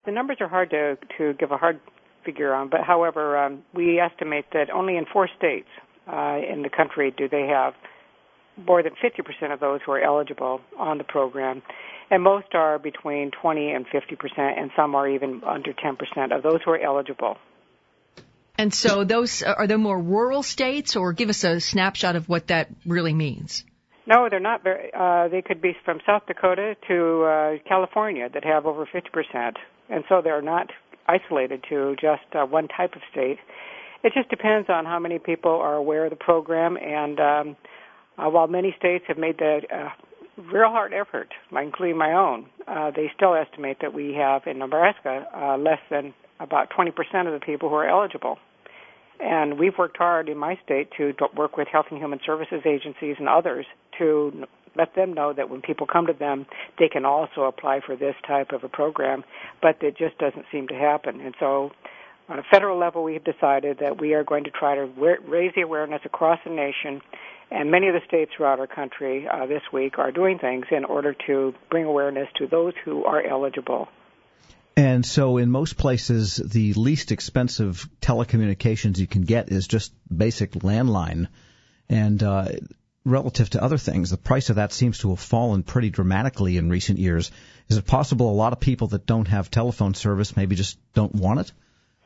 the numbers are hard to give a hard figure on, but however, we estimate that only in 4 states in the country do they have more than 50% of those who are eligible on the program, and most are between 20 and 50%, and some are even under 10% of those who are eligible. And so those, are they more rural states, or give us a snapshot of what that really means? No, they're not very, they could be from South Dakota to California that have over 50%, and so they're not isolated to just one type of state. It just depends on how many people are aware of the program, and while many states have made the real hard effort, including my own, they still estimate that we have in Nebraska less than about 20% of the people who are eligible. And we've worked hard in my state to work with Health and Human Services agencies and others to let them know that when people come to them, they can also apply for this type of a program, but it just doesn't seem to happen. And so on a federal level, we have decided that we are going to try to raise the awareness across the nation, and many of the states throughout our country this week are doing things in order to bring awareness to those who are eligible. And so in most places, the least expensive telecommunications you can get is just basic landline. And relative to other things, the price of that seems to have fallen pretty dramatically in recent years. Is it possible a lot of people that don't have telephone service maybe just don't want it?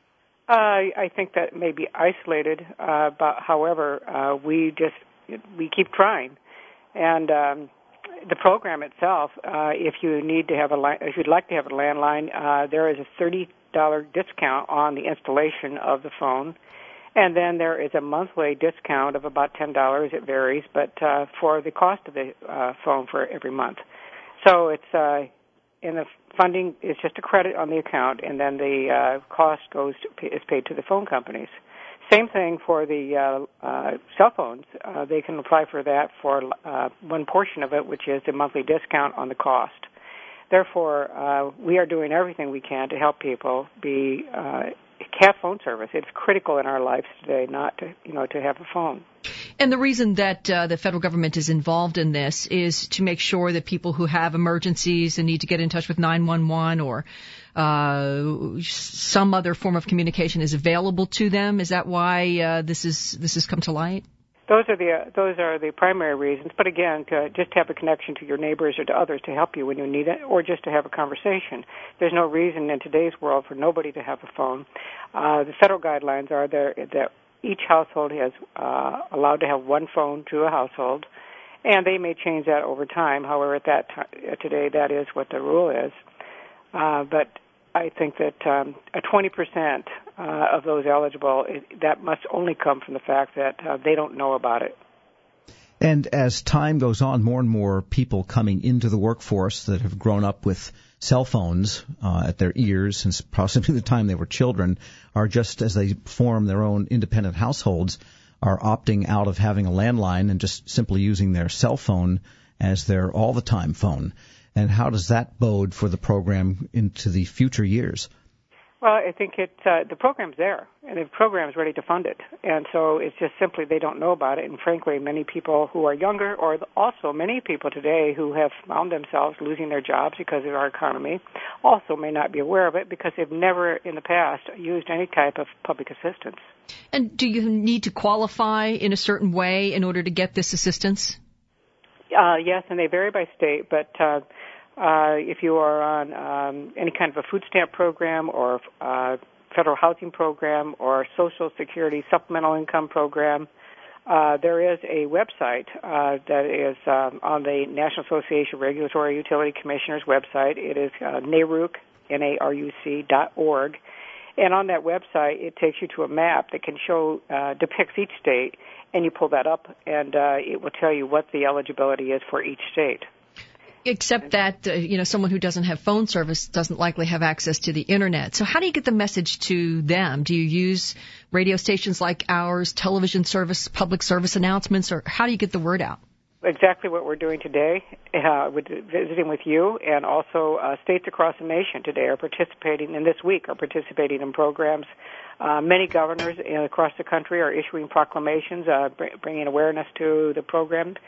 I think that may be isolated, but however, we keep trying. And the program itself, if you'd like to have a landline, there is a $30 discount on the installation of the phone, and then there is a monthly discount of about $10. It varies, but for the cost of the phone for every month. So it's and the funding is just a credit on the account, and then the cost is paid to the phone companies. Same thing for the cell phones. They can apply for that for one portion of it, which is the monthly discount on the cost. Therefore, we are doing everything we can to help people have phone service. It's critical in our lives today not to have a phone. And the reason that the federal government is involved in this is to make sure that people who have emergencies and need to get in touch with 911 or some other form of communication is available to them. Is that why this has come to light? Those are the primary reasons. But again, to just have a connection to your neighbors or to others to help you when you need it, or just to have a conversation. There's no reason in today's world for nobody to have a phone. The federal guidelines are there that each household is allowed to have one phone to a household, and they may change that over time. However, today that is what the rule is. But I think that 20% of those eligible, that must only come from the fact that they don't know about it. And as time goes on, more and more people coming into the workforce that have grown up with cell phones at their ears since possibly the time they were children are, just as they form their own independent households, are opting out of having a landline and just simply using their cell phone as their all-the-time phone. And how does that bode for the program into the future years? Well, I think the program's there, and the program's ready to fund it. And so it's just simply they don't know about it. And frankly, many people who are younger, or also many people today who have found themselves losing their jobs because of our economy, also may not be aware of it because they've never in the past used any type of public assistance. And do you need to qualify in a certain way in order to get this assistance? Yes, and they vary by state, but if you are on any kind of a food stamp program or federal housing program or Social Security supplemental income program, there is a website that is on the National Association of Regulatory Utility Commissioners website. It is NARUC, NARUC.org. And on that website, it takes you to a map that can depicts each state, and you pull that up, and it will tell you what the eligibility is for each state. Except that, someone who doesn't have phone service doesn't likely have access to the Internet. So how do you get the message to them? Do you use radio stations like ours, television service, public service announcements, or how do you get the word out? Exactly what we're doing today, visiting with you, and also states across the nation today are participating, and this week are participating in programs. Many governors across the country are issuing proclamations, bringing awareness to the program.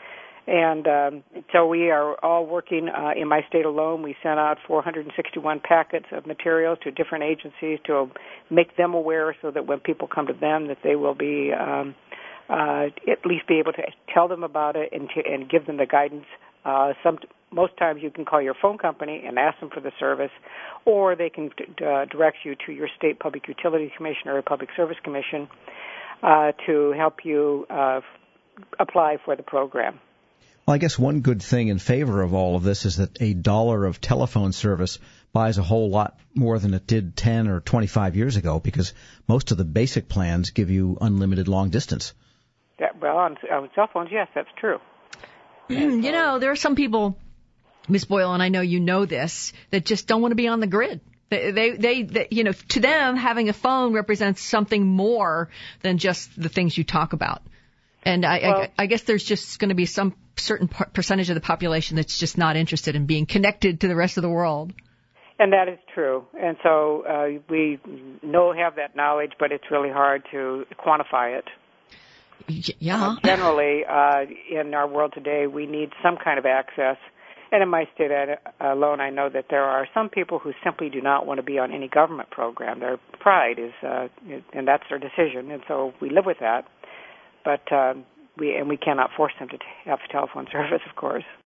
And so we are all working in my state alone. We sent out 461 packets of materials to different agencies to make them aware so that when people come to them that they will be at least be able to tell them about it and give them the guidance. Most times you can call your phone company and ask them for the service, or they can direct you to your state public utility commission or public service commission to help you apply for the program. Well, I guess one good thing in favor of all of this is that $1 of telephone service buys a whole lot more than it did 10 or 25 years ago, because most of the basic plans give you unlimited long distance. Well, on cell phones, yes, that's true. You know, there are some people, Ms. Boyle, and I know you know this, that just don't want to be on the grid. They you know, to them, having a phone represents something more than just the things you talk about. And I guess there's just going to be some certain percentage of the population that's just not interested in being connected to the rest of the world. And that is true. And so we have that knowledge, but it's really hard to quantify it. Yeah. Generally, in our world today, we need some kind of access. And in my state alone, I know that there are some people who simply do not want to be on any government program. Their pride is, and that's their decision. And so we live with that. But we cannot force them to have telephone service, of course.